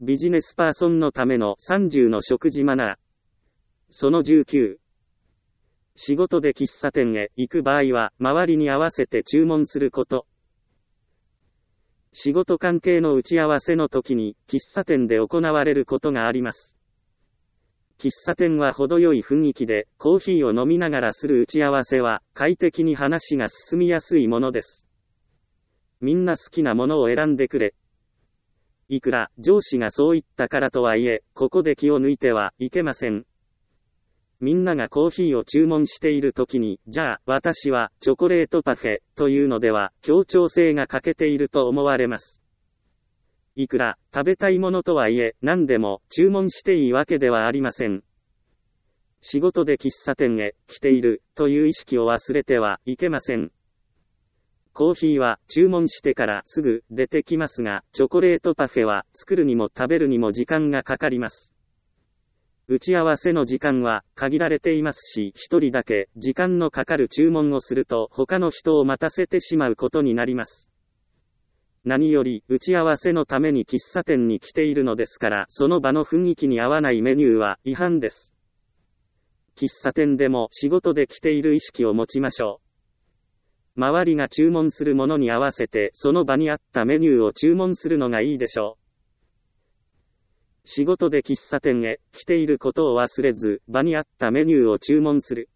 ビジネスパーソンのための30の食事マナー。その19。仕事で喫茶店へ行く場合は、周りに合わせて注文すること。仕事関係の打ち合わせの時に、喫茶店で行われることがあります。喫茶店は程よい雰囲気で、コーヒーを飲みながらする打ち合わせは、快適に話が進みやすいものです。みんな好きなものを選んでくれ。いくら、上司がそう言ったからとはいえ、ここで気を抜いてはいけません。みんながコーヒーを注文している時に、じゃあ、私は、チョコレートパフェ、というのでは、協調性が欠けていると思われます。いくら、食べたいものとはいえ、何でも、注文していいわけではありません。仕事で喫茶店へ、来ている、という意識を忘れてはいけません。コーヒーは、注文してからすぐ出てきますが、チョコレートパフェは、作るにも食べるにも時間がかかります。打ち合わせの時間は限られていますし、一人だけ時間のかかる注文をすると他の人を待たせてしまうことになります。何より打ち合わせのために喫茶店に来ているのですから、その場の雰囲気に合わないメニューは違反です。喫茶店でも仕事で来ている意識を持ちましょう。周りが注文するものに合わせてその場に合ったメニューを注文するのがいいでしょう。仕事で喫茶店へ来ていることを忘れず、場に合ったメニューを注文する。